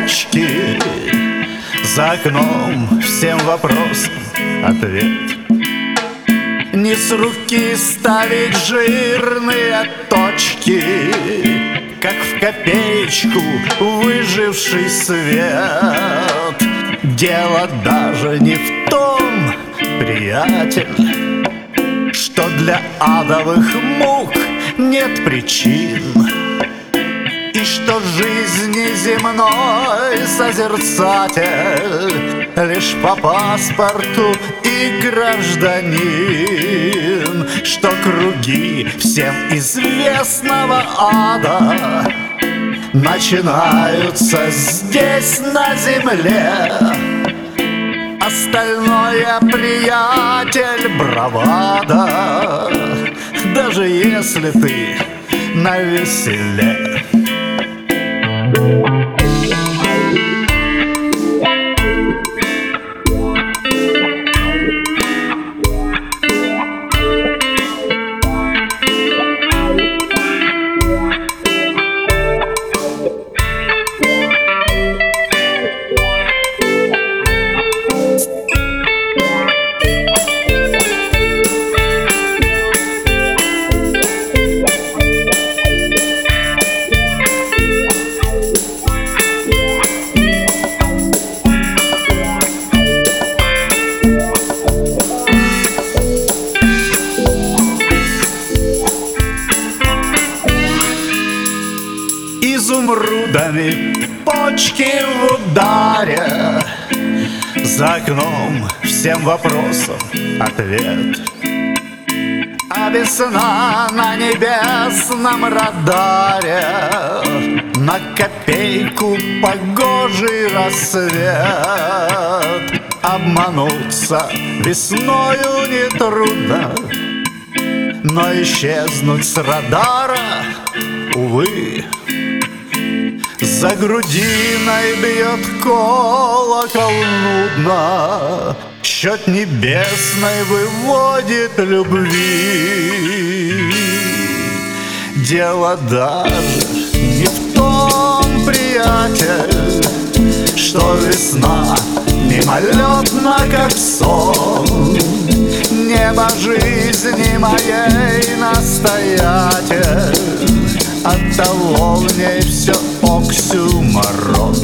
точки. За окном всем вопросам ответ. Не с руки ставить жирные точки, как в копеечку выживший свет. Дело даже не в том, приятель, что для адовых мук нет причин, и что жизни земной созерцатель лишь по паспорту и гражданин, что круги всем известного ада начинаются здесь, на земле. Остальное, приятель, бравада, даже если ты навеселе. Изумрудами почки в ударе, за окном всем вопросам ответ. А весна на небесном радаре, на копейку погожий рассвет. Обмануться весною нетрудно, но исчезнуть с радара, увы. За грудиной бьет колокол нудно, счет небесный выводит любви. Дело даже не в том, приятель, что весна мимолетна, как сон. Небо жизни моей настоятель, оттого в ней все оксюморон,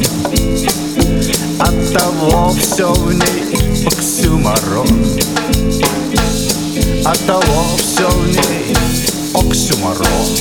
оттого все в ней оксюморон, оттого все в ней оксюморон.